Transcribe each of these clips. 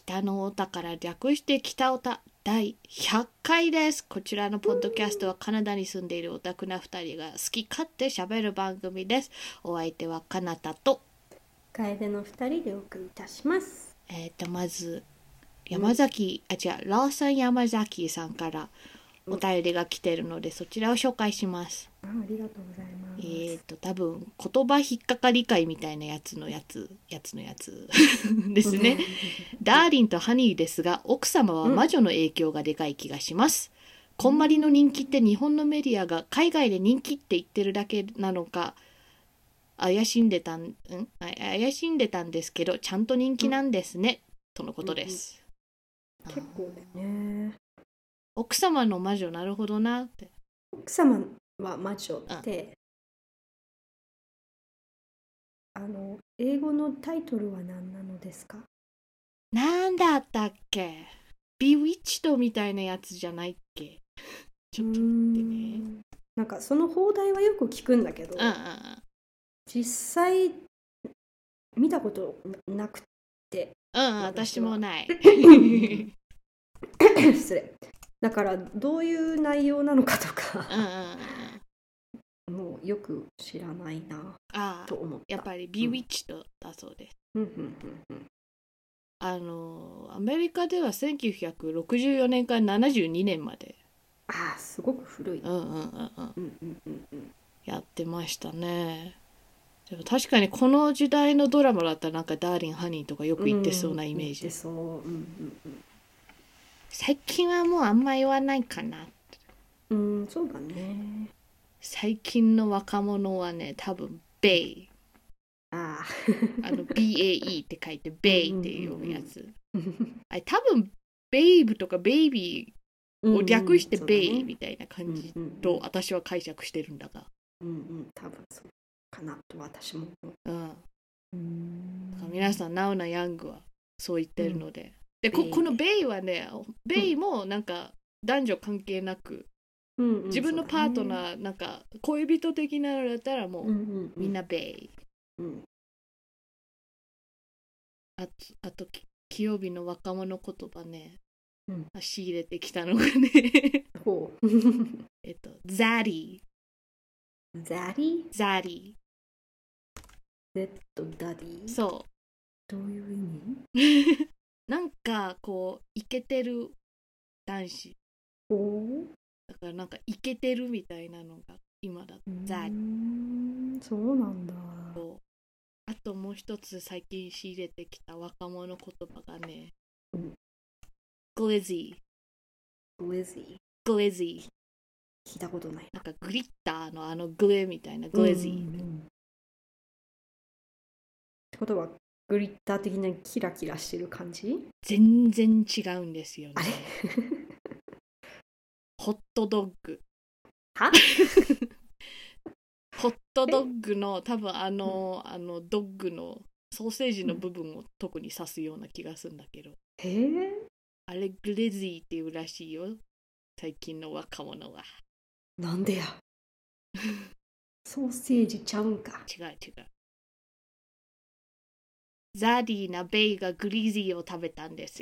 北のおたから略して北おた第100回です。こちらのポッドキャストはカナダに住んでいるオタクな2人が好き勝手喋る番組です。お相手はカナタと楓の2人でお送りいたします。 まず山崎、ラーサン山崎さんからお便りが来てるので、そちらを紹介します。 ありがとうございます。 多分言葉引っかかり会みたいなやつですね。ダーリンとハニーですが、奥様は魔女の影響がでかい気がします。こんまりの人気って日本のメディアが海外で人気って言ってるだけなのか怪しんでたんですけど、ちゃんと人気なんですね、とのことです。 結構だよね。 奥様の魔女、なるほどなって。 奥様は魔女って、英語のタイトルは何なのですか？ なんだったっけ？ビウィッチドみたいなやつじゃないっけ？ちょっと待ってね。 なんかその放題はよく聞くんだけど、実際見たことなくて。 私もない。 失礼。だからどういう内容なのかとか、もうよく知らないなと思った。 やっぱりビウィッチドだそうです。アメリカでは1964年から72年まで。 すごく古い。 やってましたね。でも確かにこの時代のドラマだったらなんかダーリンハニーとかよく言ってそうなイメージ。最近はもうあんま言わないかな。 そうだね。 最近の若者はね、多分ベイ。BAE って書いてベイっていうやつ。多分ベイブとかベイビーを略してベイみたいな感じと私は解釈してるんだが。 多分そうかなと私も。 皆さんナウなヤングはそう言ってるので。でこのベイはね、ベイもなんか男女関係なく、自分のパートナー、なんか恋人的なのだったらもうみんなベイ。あと清日の若者言葉ね、仕入れてきたのがねザリー。 ザリーダディ。 そう。 どういう意味？ なんかこうイケてる男子。だからなんかイケてるみたいなのが今だとザリー。 そうなんだ。 あともう一つ最近仕入れてきた若者言葉がね、グリズィ。聞いたことない。 なんかグリッターのグレみたいなグレズィ。 ってことはグリッター的なキラキラしてる感じ？ 全然違うんですよね。ホットドッグ。ホットドッグの多分ドッグのソーセージの部分を特に指すような気がするんだけど、あれグレズィっていうらしいよ、最近の若者は。 なんでやソーセージちゃうんか。 違うザディなベイがグリズィを食べたんですよ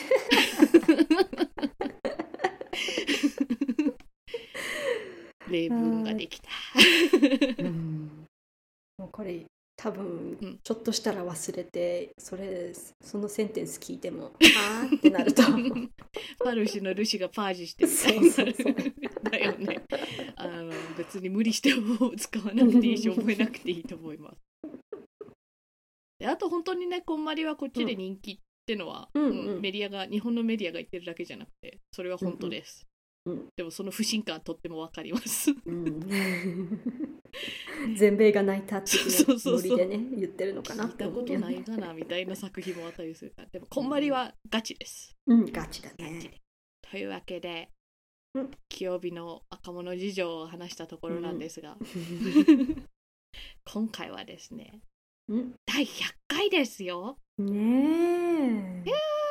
例文ができたもうこれ多分ちょっとしたら忘れて、そのセンテンス聞いてもってなるとパルシのルシがパージしてみたいになるだよね。別に無理して使わなくていいし覚えなくていいと思います。であと本当にね、こんまりはこっちで人気ってのは、メディアが、日本のメディアが言ってるだけじゃなくて、それは本当です。でもその不信感はとってもわかります全米が泣いたっていうノリでね言ってるのかな。 聞いたことないかなみたいな作品もあったりするから。でもこんまりはガチです。 ガチだね。 というわけで、清日の若者事情を話したところなんですが、今回はですね、第100回ですよ。 ねえ。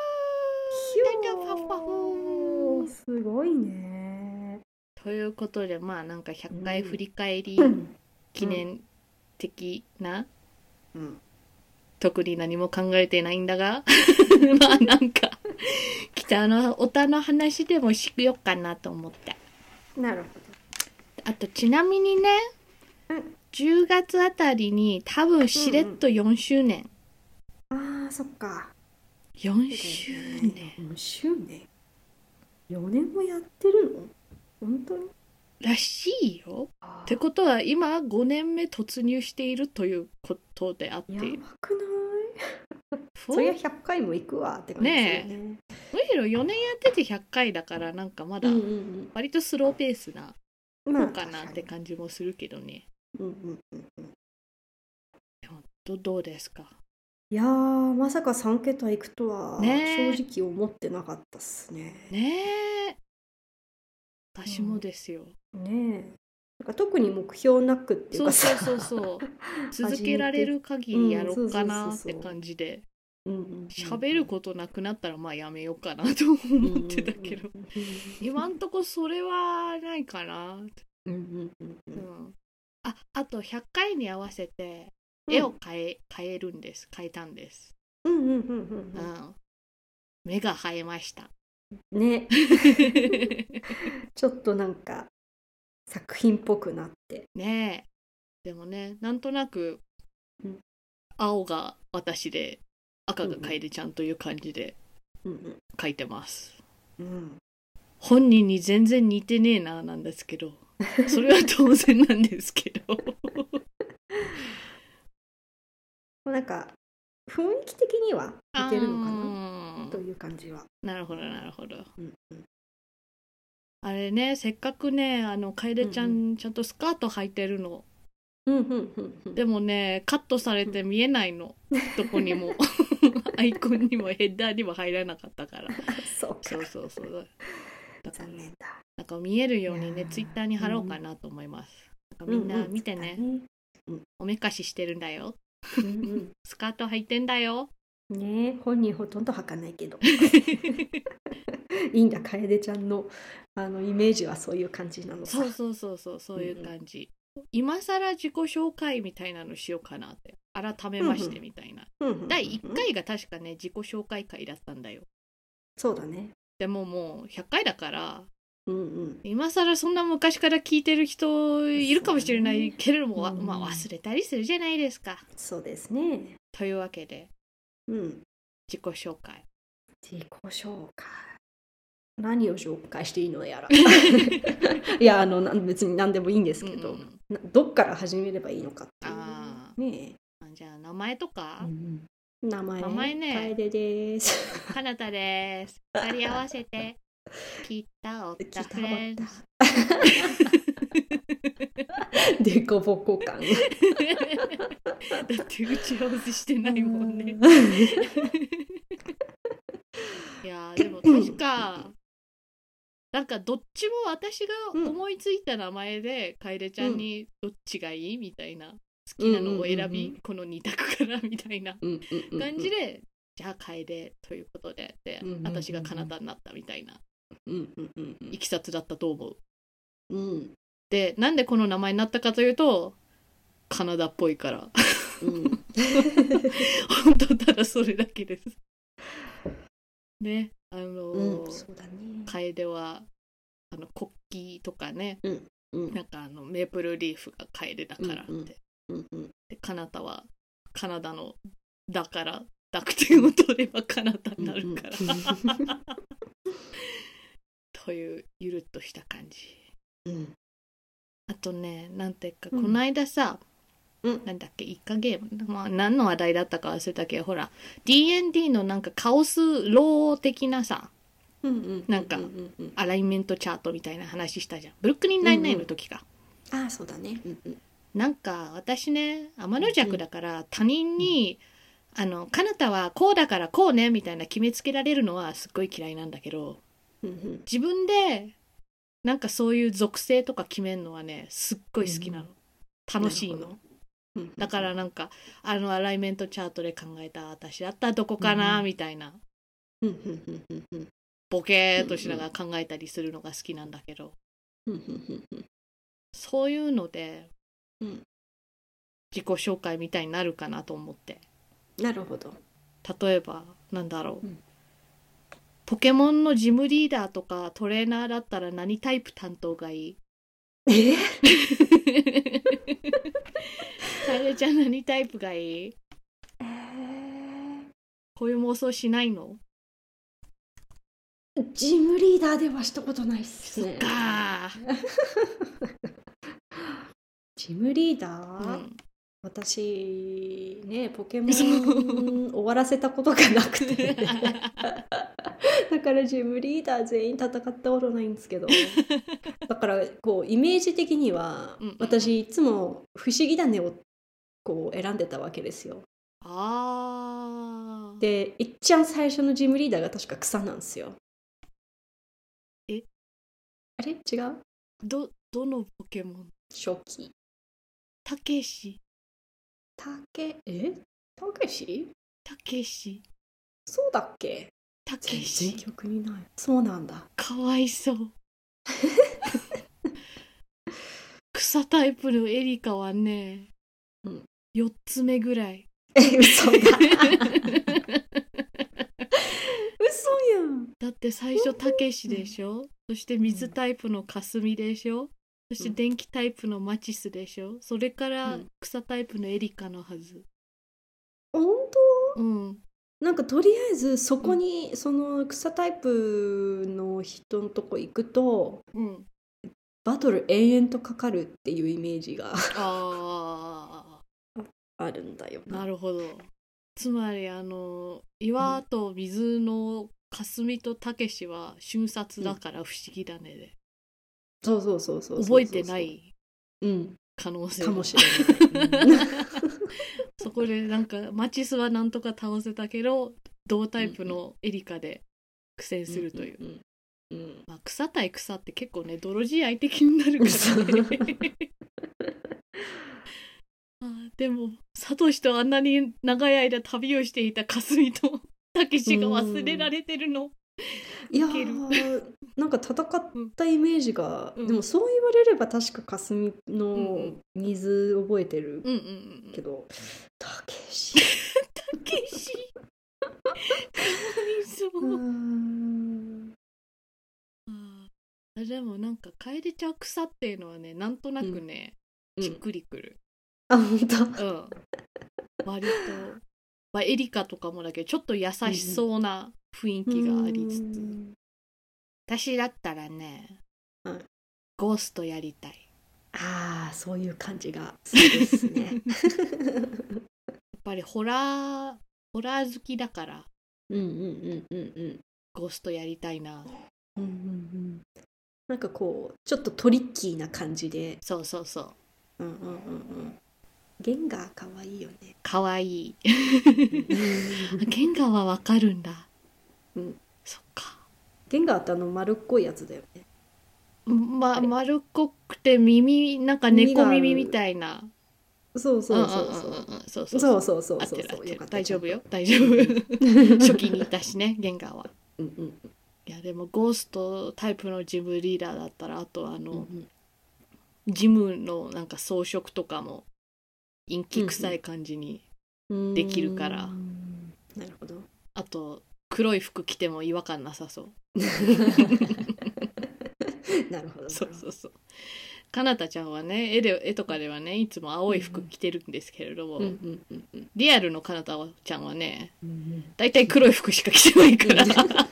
すごいね。 ということで、まあなんか100回振り返り記念的な特に何も考えてないんだがまあなんか北のおたの話でもしようかなと思って。 なるほど。あとちなみにね、10月あたりに多分しれっと4周年。 ああ、そっか。 4周年。 4周年 ?4 年もやってるの？本当に？ らしいよ。ってことは今5年目突入しているということであって。 やばくない？そりゃ100回も行くわって感じですよね。 むしろ4年やってて100回だからなんかまだ割とスローペースな方かなって感じもするけどね。どうですか？ いやー、まさか3桁行くとは正直思ってなかったっすね。 ねえ。私もですよ。 ねえ。なんか特に目標なくっていうかさ、 そう続けられる限りやろうかなって感じで、喋ることなくなったらまあやめようかなと思ってたけど、今んとこそれはないかな。あと100回に合わせて絵を変えたんです。目が生えましたね。ちょっとなんか作品っぽくなってね。えでもね、なんとなく青が私で赤が楓ちゃんという感じで描いてます。本人に全然似てねえななんですけど、それは当然なんですけどなんか雰囲気的には似てるのかなという感じは。 なるほど。あれね、せっかくね、楓ちゃんちゃんとスカート履いてるの。でもね、カットされて見えないの。どこにもアイコンにもヘッダーにも入らなかったから。そう残念だ。 なんか見えるようにね、ツイッターに貼ろうかなと思います。なんかみんな見てね、おめかししてるんだよ。スカート履いてんだよ。 ね、本人ほとんど履かないけどいいんだ、楓ちゃんのイメージはそういう感じなのさ。 そういう感じ。今更自己紹介みたいなのしようかなって、改めましてみたいな。第1回が確かね、自己紹介会だったんだよ。 そうだね。 でももう100回だから、今更そんな昔から聞いてる人いるかもしれないけれども、まあ忘れたりするじゃないですか。 そうですね。 というわけで、自己紹介。何を紹介していいのやらいや、別に何でもいいんですけど、どっから始めればいいのかっていうね。 じゃあ名前とか、 名前ね、楓です。 かなたです。2人合わせて北おったフレンズ。 デコボコ感だって打ち合わせしてないもんねいやでも確かなんかどっちも私が思いついた名前で楓ちゃんにどっちがいいみたいな、好きなのを選び、この2択からみたいな感じで、じゃあ楓ということで、私がかなたになったみたいないきさつだったと思う。で、なんでこの名前になったかというと、カナダっぽいから本当ただそれだけですね。 そうだね。 楓は国旗とかね、なんかメープルリーフが楓だからって、でカナダはカナダのだから濁点を取ればカナダになるからというゆるっとした感じ。あとね、なんていうか、この間さ、なんだっけ、イカゲーム、まあ、何の話題だったか忘れたけど、ほら D&D のなんかカオスロー的なさ、なんかアライメントチャートみたいな話したじゃん。ブルックリン99の時か。 ああ、そうだね。 なんか私ね、天の弱だから他人に、かなたはこうだからこうねみたいな決めつけられるのはすっごい嫌いなんだけど、自分でなんかそういう属性とか決めるのはね、すっごい好きなの。楽しいの。だからなんかアライメントチャートで考えた私だったらどこかなみたいな、ボケーっとしながら考えたりするのが好きなんだけど、そういうので自己紹介みたいになるかなと思ってなるほど。 例えばなんだろう、 うん、 ポケモンのジムリーダーとかトレーナーだったら何タイプ担当がいい？さゆりちゃん何タイプがいい？こういう妄想しないの？ ジムリーダーではしたことないっすね。 そっかジムリーダー、私ね、ポケモン終わらせたことがなくてだからジムリーダー全員戦ったことないんですけどだからこうイメージ的には、私いつも不思議種をこう選んでたわけですよ。で、一番最初のジムリーダーが確か草なんですよ。あれ違う？ どのポケモン？ 初期。 たけし。 たけしそうだっけ？ たけし。 全然記憶にない。そうなんだ。 かわいそう草タイプのエリカはね、4つ目ぐらい。 嘘だ嘘やん。 だって最初たけしでしょ、そして水タイプのかすみでしょ、そして電気タイプのマチスでしょ、それから草タイプのエリカのはず。 本当？なんかとりあえずそこに、その草タイプの人のとこ行くと、バトル延々とかかるっていうイメージがあるんだよな。 なるほど。つまり岩と水のかすみとたけしは瞬殺だから不思議だねで、 そう覚えてない可能性かもしれないそこでなんかマチスはなんとか倒せたけど同タイプのエリカで苦戦するという、まあ、草対草って結構ね泥仕合的になるからねでもサトシとあんなに長い間旅をしていたかすみとたけしが忘れられてるの。 いやなんか戦ったイメージが、でもそう言われれば確かかすみの水覚えてるけど、たけしかわいそうでもなんか楓ちゃん草っていうのはねなんとなくね、しっくりくる。 本当？ 割と、まあ、エリカとかもだけどちょっと優しそうな雰囲気がありつつ、私だったらね、ゴーストやりたい。 そういう感じがするですねやっぱりホラー好きだから、ゴーストやりたいな。 なんかこうちょっとトリッキーな感じで。 そうゲンガーかわいいよね。 かわいいゲンガーはわかるんだ。そっか。 ゲンガーって丸っこいやつだよね。 丸っこくて耳なんか猫耳みたいな。 そう大丈夫よ大丈夫初期にいたしねゲンガーは。いやでもゴーストタイプのジムリーダーだったらあとジムのなんか装飾とかも陰気臭い感じにできるから、 なるほど。 あと黒い服着ても違和感なさそうなるほど。 そうかなたちゃんはね絵とかではねいつも青い服着てるんですけれども、リアルのかなたちゃんはね、だいたい黒い服しか着てないから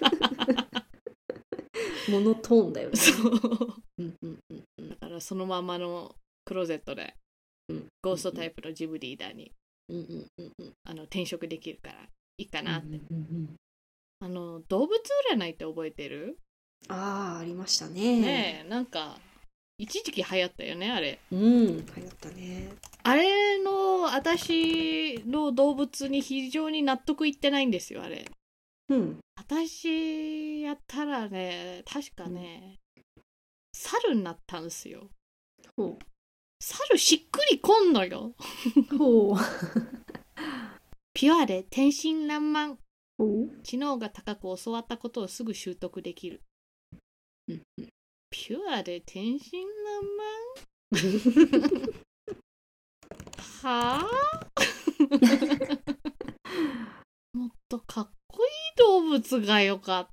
モノトーンだよね。 だからそのままのクローゼットでゴーストタイプのジムリーダーに転職できるからいいかなって。動物占いって覚えてる？ ありましたね。 なんか一時期流行ったよねあれ。 流行ったね。 あれの私の動物に非常に納得いってないんですよあれ。私やったらね確かね、猿になったんですよ。猿しっくりこんのよピュアで天真爛漫、知能が高く教わったことをすぐ習得できる。ピュアで天真爛漫はあとかっこいい動物が良かった。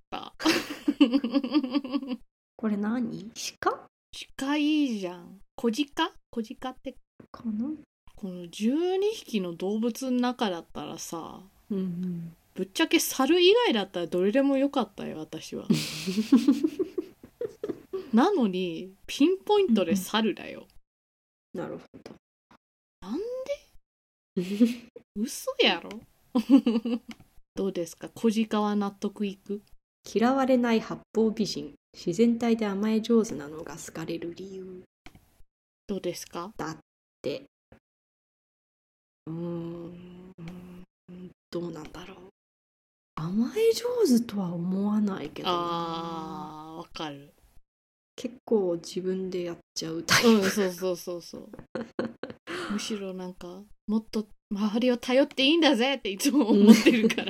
これ何？鹿？ 鹿いいじゃん。小鹿ってかな？ この12匹の動物の中だったらさ、 うんうん、 ぶっちゃけ猿以外だったらどれでもよかったよ私は。なのにピンポイントで猿だよ。 なるほど。 なんで？嘘やろ。どうですか、小鹿は納得いく？ 嫌われない八方美人、自然体で甘え上手なのが好かれる理由。 どうですか？ だってどうなんだろう。甘え上手とは思わないけどな。 わかる。 結構自分でやっちゃうタイプ。 うん、そうむしろなんかもっと周りを頼っていいんだぜっていつも思ってるから、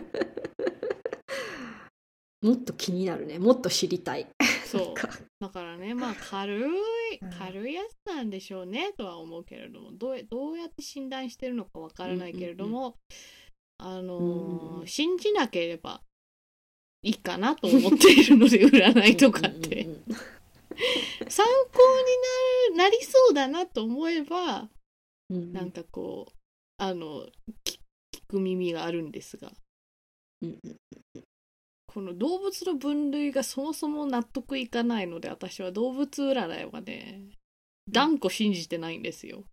もっと気になるね。もっと知りたい。 そうだからね、まあ軽いやつなんでしょうねとは思うけれども、どうやって診断してるのかわからないけれども、信じなければいいかなと思っているので、占いとかって参考になりそうだなと思えば、なんかこう聞く耳があるんですが、この動物の分類がそもそも納得いかないので、私は動物占いはね断固信じてないんですよ。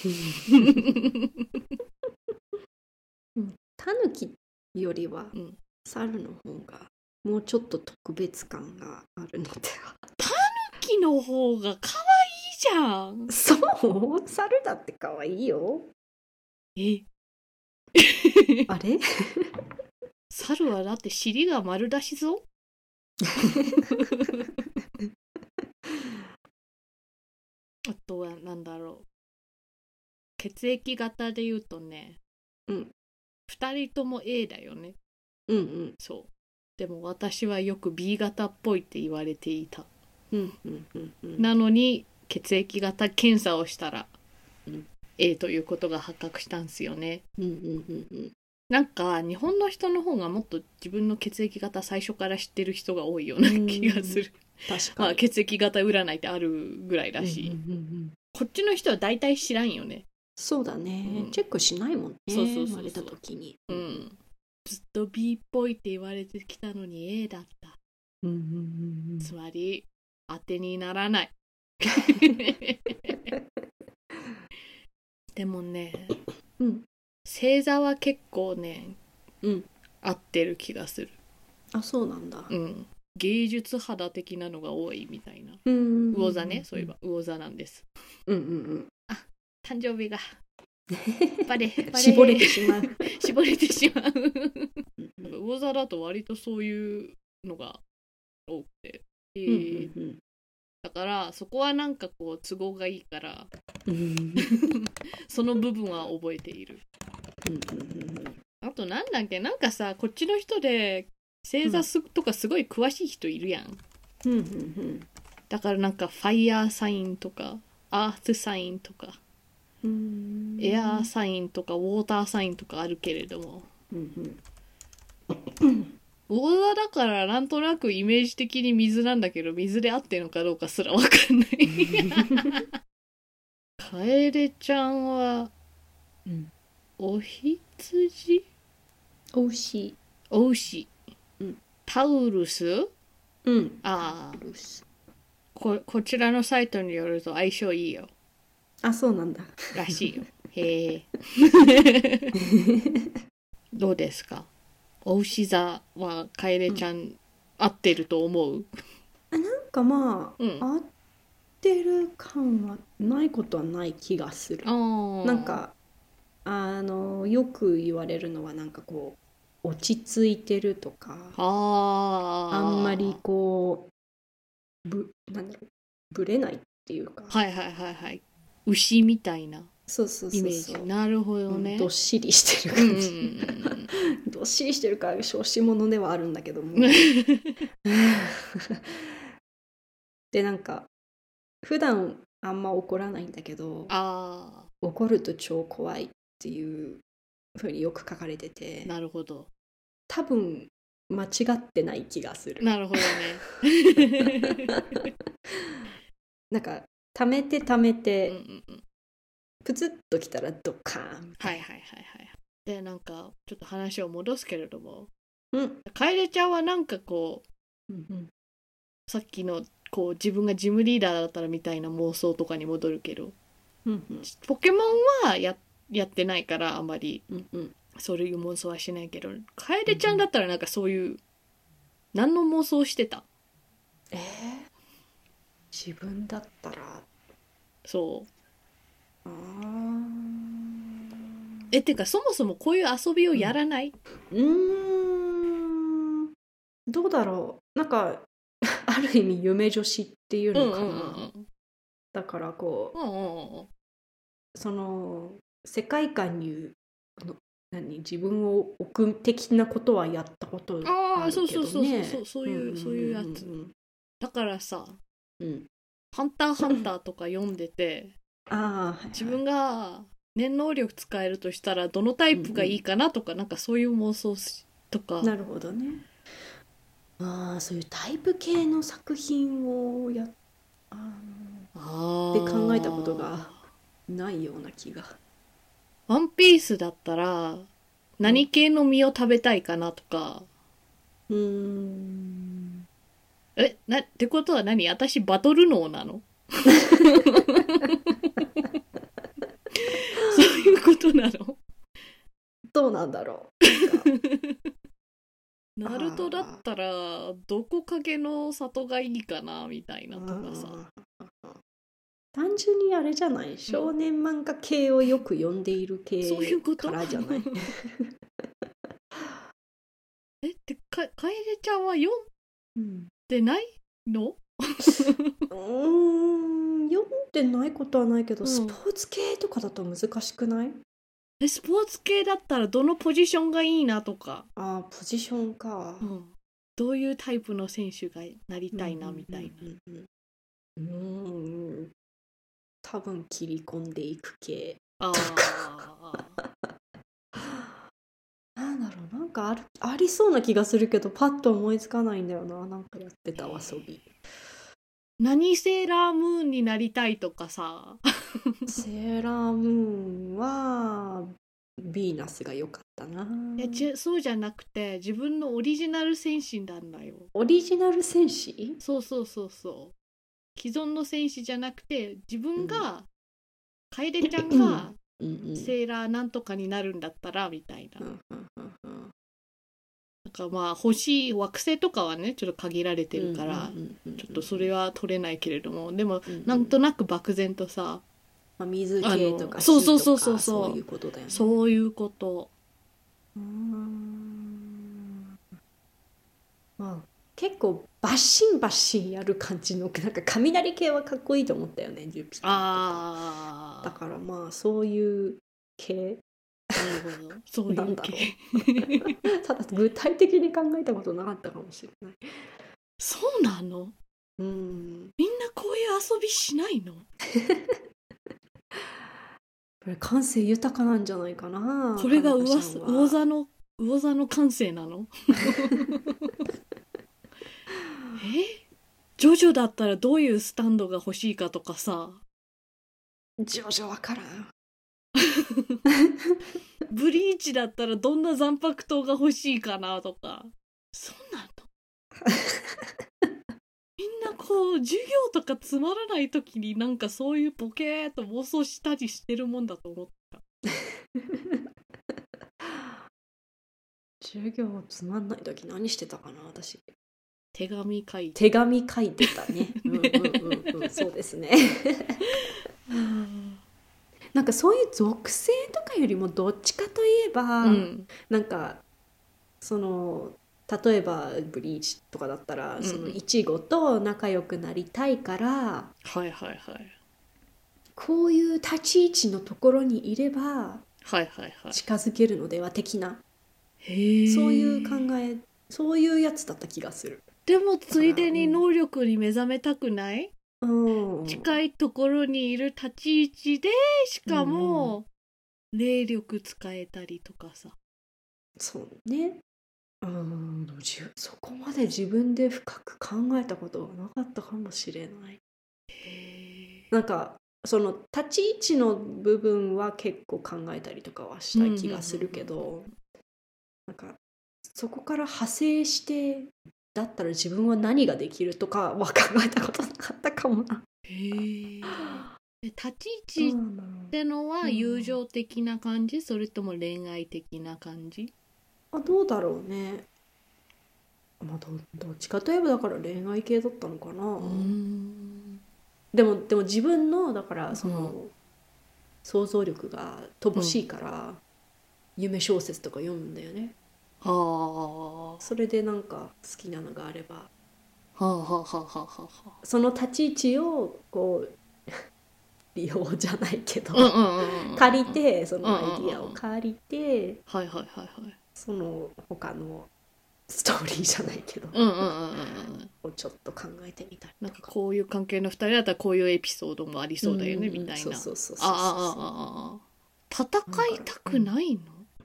タヌキよりは猿の方がもうちょっと特別感があるのでは。 タヌキの方が可愛いじゃん。 そう？猿だって可愛いよ。あれ？ 猿はだって尻が丸出しぞ。あとはなんだろう、血液型で言うとね、2人とも A だよね。そう。でも私はよく B 型っぽいって言われていた。なのに血液型検査をしたら A ということが発覚したんですよね。なんか日本の人の方がもっと自分の血液型最初から知ってる人が多いような気がする。 確かに、 血液型占いってあるぐらいだし、こっちの人は大体知らんよね。 そうだね、チェックしないもんね。生まれた時に、 ずっと B っぽいって言われてきたのに A だった。つまり当てにならない。でもね、星座は結構ね、合ってる気がする。 あ、そうなんだ。 芸術肌的なのが多いみたいな。魚座ね、そういえば魚座なんです。あ、誕生日がバレ絞れてしまう。 絞れてしまう。魚座だと割とそういうのが多くて、だからそこはなんかこう都合がいいからその部分は覚えている。あとなんだっけ、なんかさ、こっちの人で星座とかすごい詳しい人いるやん。だからなんかファイヤーサインとかアースサインとかエアーサインとかウォーターサインとかあるけれども、魚座だからなんとなくイメージ的に水なんだけど、水で合ってるのかどうかすらわかんない。楓ちゃんは、おひつじ？ お牛。 タウルス？ああ、こちらのサイトによると相性いいよ。 あ、そうなんだ。 らしいよ。へえ。どうですか？お牛座は楓ちゃん、合ってると思う？ なんかまあ、合ってる感はないことはない気がする。なんかよく言われるのはなんかこう落ち着いてるとか、あんまりこうなんだろう、ぶれないっていうか、 牛みたいなイメそうージ。なるほどね。 どっしりしてる感じ。どっしりしてるから小子者ではあるんだけども。でなんか普段あんま怒らないんだけど、怒ると超怖いっていうふうによく書かれてて。 なるほど。 多分間違ってない気がする。 なるほどね。 なんか貯めて貯めて、 うんうんうん、 プツッときたらドカーンみたいな。 はいはいはいはい。でなんかちょっと話を戻すけれども、 うん、 楓ちゃんはなんかこう、 うんうん、 さっきのこう自分がジムリーダーだったらみたいな妄想とかに戻るけど、 うんうんポケモンはやってないからあんまりうんうん、 そういう妄想はしないけど、楓ちゃんだったらなんかそういう何の妄想してた？ 自分だったら、 そうあてかそもそもこういう遊びをやらない？ どうだろう。なんかある意味夢女子っていうのかな。だからこう、その世界観に自分を置く的なことはやったことあるけどね。 そういうやつ。だからさ、 うん、 ハンターハンターとか読んでて、自分が念能力使えるとしたらどのタイプがいいかなとか、なんかそういう妄想とか。 なるほどね。そういうタイプ系の作品をって考えたことがないような気が。 ワンピースだったら何系の実を食べたいかなとか。ってことは何？私バトル脳なの？そういうことなの？ どうなんだろう。ナルトだったらどこかけの里がいいかなみたいなとかさ。 単純にあれじゃない？少年漫画系をよく読んでいる系からじゃない？ って楓ちゃんは読んでないの？ 読んでないことはないけど、スポーツ系とかだと難しくない？ スポーツ系だったらどのポジションがいいなとか。 ポジションか、 どういうタイプの選手がなりたいなみたいな。 多分切り込んでいく系。なんだろう、なんかありそうな気がするけどパッと思いつかないんだよな。なんかやってた遊び。何セーラームーンになりたいとかさ。 セーラームーンはヴィーナスが良かったな。 そうじゃなくて自分のオリジナル戦士なんだよ。 オリジナル戦士？ そう既存の戦士じゃなくて自分が、楓ちゃんがセーラーなんとかになるんだったらみたいな。なんかまあ惑星とかはねちょっと限られてるからちょっとそれは取れないけれども、でもなんとなく漠然とさ、 水系とか火とかそういうことだよね。 そういうこと。 結構バッシンバッシンやる感じのなんか雷系はかっこいいと思ったよね、ジュピターとか。だからまあそういう系。 なるほど、そういう系。 ただ具体的に考えたことなかったかもしれない。 そうなの？みんなこういう遊びしないの？ これ感性豊かなんじゃないかな。 これが魚座の感性なの？ジョジョだったらどういうスタンドが欲しいかとかさ。 ジョジョわからん。 ブリーチだったらどんな残白刀が欲しいかなとか。そうなの？みんなこう授業とかつまらない時になんかそういうボケーっと妄想したりしてるもんだと思った。 授業つまんない時何してたかな私。 手紙書いてたね。そうですね。なんかそういう属性とかよりもどっちかといえば、なんかその例えばブリーチとかだったら、そのイチゴと仲良くなりたいから、こういう立ち位置のところにいれば近づけるのでは的な、そういう考え、そういうやつだった気がする。 でもついでに能力に目覚めたくない？近いところにいる立ち位置でしかも霊力使えたりとかさ。 そうね。 そこまで自分で深く考えたことがなかったかもしれない。なんかその立ち位置の部分は結構考えたりとかはした気がするけど、なんかそこから派生してだったら自分は何ができるとかは考えたことなかったかもな。 立ち位置ってのは友情的な感じ、それとも恋愛的な感じ？ どうだろうね。どっちかといえばだから恋愛系だったのかな。でも自分のだからその、想像力が乏しいから、夢小説とか読むんだよね。それでなんか好きなのがあれば、その立ち位置をこう利用じゃないけど借りて、そのアイディアを借りて、その他のストーリーじゃないけどをちょっと考えてみたりとか、 なんかこういう関係の2人だったらこういうエピソードもありそうだよね、みたいな。戦いたくないの？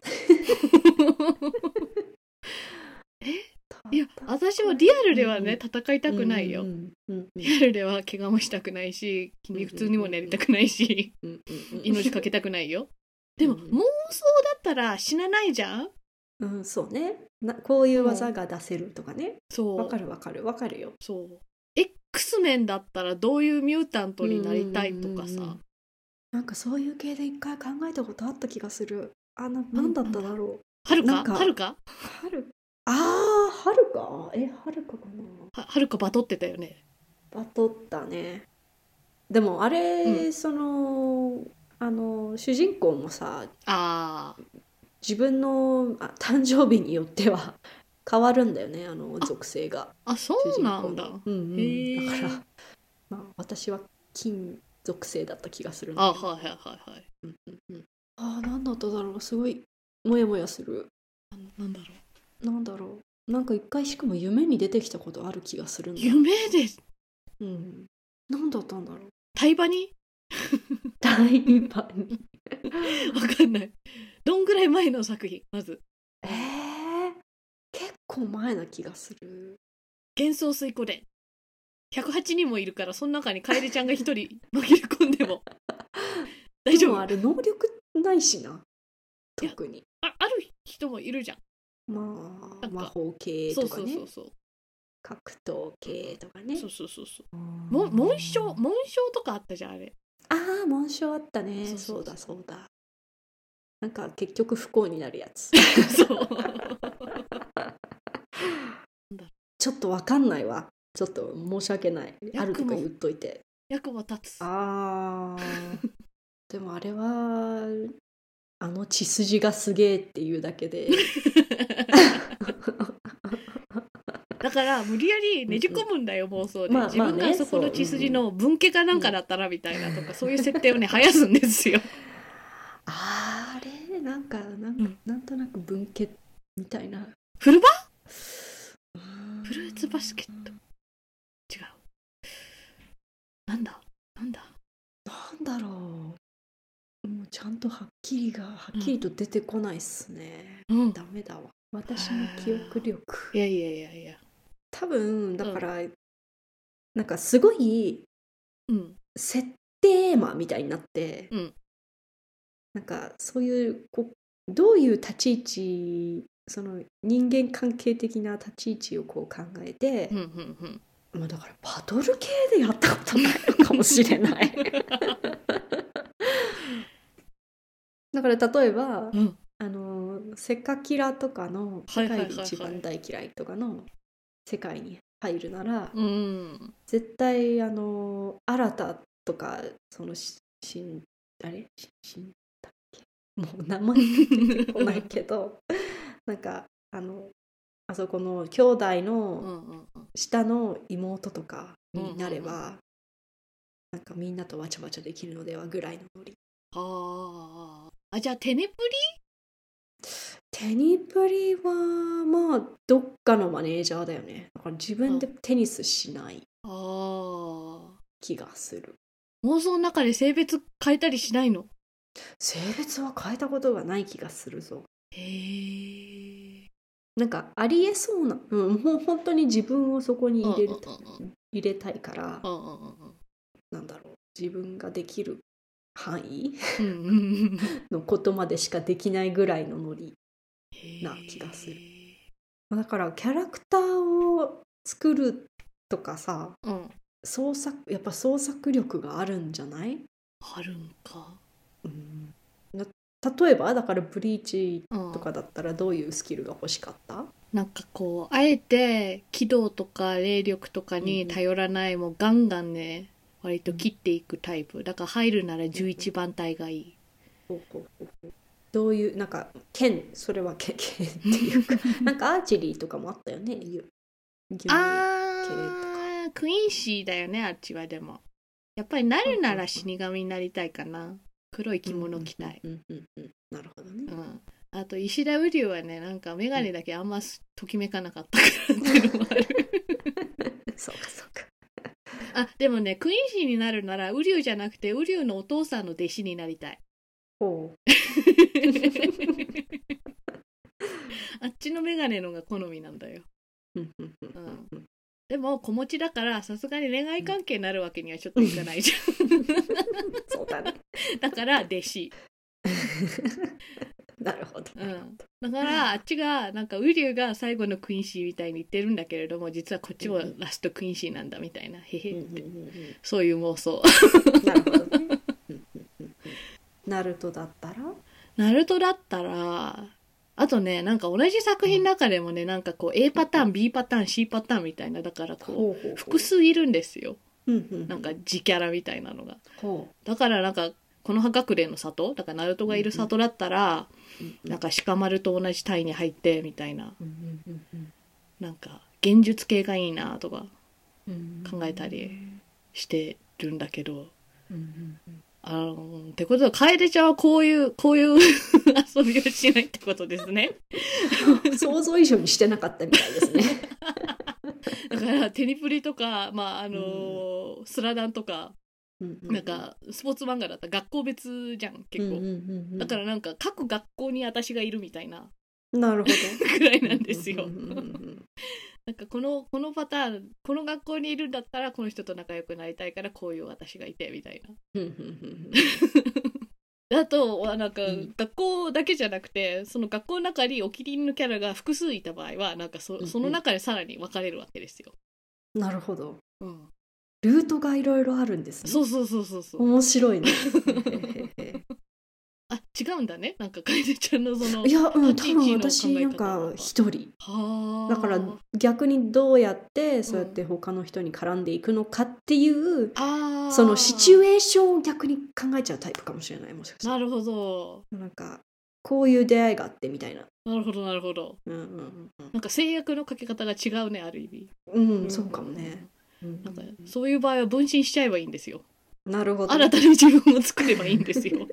いや、私もリアルではね、戦いたくないよ。リアルでは怪我もしたくないし、君普通にもなりたくないし、命かけたくないよ。でも、妄想だったら死なないじゃん？ そうね。こういう技が出せるとかね。 そう。 わかるよ。 そう。X メンだったらどういうミュータントになりたいとかさ。 なんかそういう系で一回考えたことあった気がする。なんだっただろう。 はるかはるかかな。 はるかバトってたよね。 バトったね。でもあれ、その主人公もさ、自分の誕生日によっては変わるんだよね、属性が。 そうなんだ。 だから、私は金属性だった気がするんだけど。なんだっただろう。すごいモヤモヤする。なんだろう。なんか一回しかも夢に出てきたことある気がするんだ。 夢です。 なんだったんだろう。 タイバニわかんない。どんぐらい前の作品？まず結構前な気がする。 幻想水湖伝。108人もいるから、その中にカエルちゃんが一人紛れ込んでも大丈夫。 でもあれ能力ないしな、特に。 ある人もいるじゃん。 魔法系とかね、格闘系とかね。紋章とかあったじゃん、あれ。 紋章あったね。そうだ。なんか結局不幸になるやつ。ちょっとわかんないわ。ちょっと申し訳ない。あるとか言っといて。 役も立つ。 でもあれは血筋がすげえっていうだけでだから無理やりねじ込むんだよ、妄想で。自分がそこの血筋の分家かなんかだったらみたいなとか、そういう設定をね生やすんですよ。 あれなんとなく分家みたいな。 フルバ？フルーツバスケット。違う。なんだろう。もうちゃんとはっきりと出てこないっすね。ダメだわ、私の記憶力。 いや多分だから、なんかすごい、設定魔みたいになって、なんかそういうどういう立ち位置、その人間関係的な立ち位置をこう考えて、だからバトル系でやったことないのかもしれないだから例えば、セカキラとかの世界で一番大嫌いとかの世界に入るなら、絶対新たとか、その死んだっけ、もう名前出てこないけどなんかあそこの兄弟の下の妹とかになれば、なんかみんなとわちゃわちゃできるのではぐらいのノリ。 じゃあテニプリはどっかのマネージャーだよね。だから自分でテニスしない気がする。 妄想の中で性別変えたりしないの？ 性別は変えたことがない気がするぞ。 なんかありえそうな、もう本当に自分をそこに入れたいから、なんだろう、自分ができる範囲のことまでしかできないぐらいのノリな気がする。だからキャラクターを作るとかさ、やっぱ創作力があるんじゃない？ あるんか。 例えばだからブリーチとかだったらどういうスキルが欲しかった？ なんかこうあえて軌道とか霊力とかに頼らない、もうガンガンね割と切っていくタイプだから、入るなら11番隊がいい。 どういう、なんかそれは剣っていうかなんかアーチェリーとかもあったよね。 クインシーだよね、あっちは。でもやっぱりなるなら死神になりたいかな。黒い着物着たい。 なるほどね。 あと石田瓜生はね、なんか眼鏡だけあんまときめかなかったからっていうのもあるそうかそうか。 でもね、クインシーになるなら瓜生じゃなくて瓜生のお父さんの弟子になりたい。あっちの眼鏡のが好みなんだよ。でも子持ちだからさすがに恋愛関係になるわけにはちょっといかないじゃんそうだね。 だから弟子なるほど、 だからあっちがなんか瓜生が最後のクインシーみたいに言ってるんだけれども、実はこっちもラストクインシーなんだみたいな、へへって、そういう妄想なるほどね。ナルトだったらあとね、なんか同じ作品の中でもね、なんかこう A パターン B パターン C パターンみたいな、だからこう複数いるんですよ。なんか自キャラみたいなのが。だからなんかこの葉隠れの里だからナルトがいる里だったら、なんか鹿丸と同じ隊に入ってみたいな、なんか幻術系がいいなとか考えたりしてるんだけど、ってことは楓ちゃんはこういう遊びをしないってことですね。 想像以上にしてなかったみたいですね。 だからテニプリとか、スラダンとか、なんかスポーツ漫画だったら学校別じゃん結構、だからなんか各学校に私がいるみたいな、 なるほどくらいなんですよ。なんかこのパターン、この学校にいるんだったらこの人と仲良くなりたいからこういう私がいてみたいな。あとなんか学校だけじゃなくて、その学校の中にお気に入りのキャラが複数いた場合はなんかその中でさらに分かれるわけですよ。 なるほど。ルートがいろいろあるんですね。 そう面白いね。 違うんだね、なんか楓ちゃんのその、 いや、多分私なんか一人だから逆にどうやってそうやって他の人に絡んでいくのかっていう、そのシチュエーションを逆に考えちゃうタイプかもしれない。もしかしたら。なるほど。 なんかこういう出会いがあってみたいな。 なるほど。なんか制約のかけ方が違うね、ある意味。そうかもね。 なんかそういう場合は分身しちゃえばいいんですよ。 なるほど。 新たに自分を作ればいいんですよ。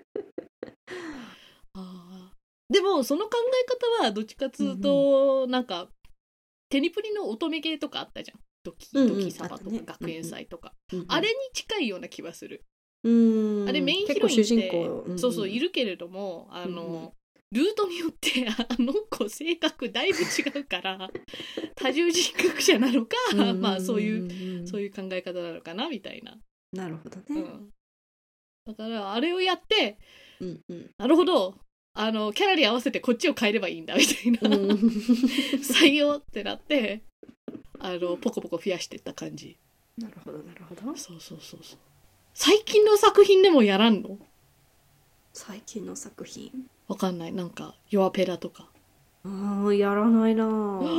でもその考え方はどっちかっつうと、なんかテニプリの乙女ゲーとかあったじゃん。ドキサバとか学園祭とか、あれに近いような気はする。あれメインヒロインってそういるけれども、ルートによって子性格だいぶ違うから多重人格者なのか、そういう考え方なのかなみたいな。 なるほどね。 だからあれをやって、なるほど、キャラに合わせてこっちを変えればいいんだみたいな、採用ってなってポコポコ増やしていった感じ。 なるほど。 そう最近の作品でもやらんの？ 最近の作品わかんない。なんか弱ペラとかやらないな。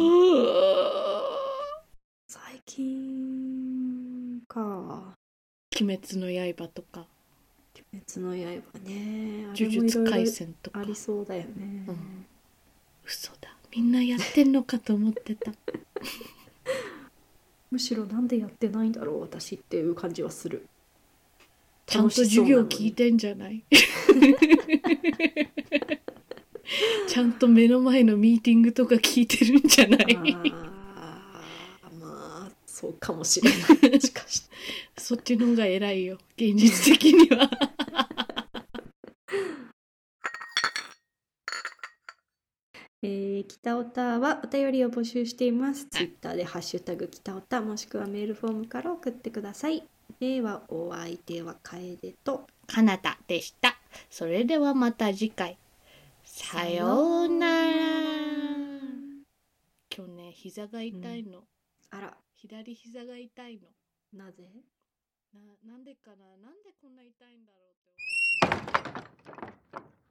最近か。 鬼滅の刃とか。 鬼滅の刃ね。 呪術廻戦とかありそうだよね。 嘘だ、みんなやってんのかと思ってた。 むしろなんでやってないんだろう私っていう感じはする。 ちゃんと授業聞いてんじゃない？ちゃんと目の前のミーティングとか聞いてるんじゃない？ そうかもしれない。しかしそっちの方が偉いよ、現実的には。 北オタはお便りを募集しています。ツイッターでハッシュタグ北オタもしくはメールフォームから送ってください。ではお相手は楓とかなたでした。それではまた次回。さようなら。今日ね、膝が痛いの。 あら、 左膝が痛いの。 なぜ？ なんでかな、なんでこんな痛いんだろうって。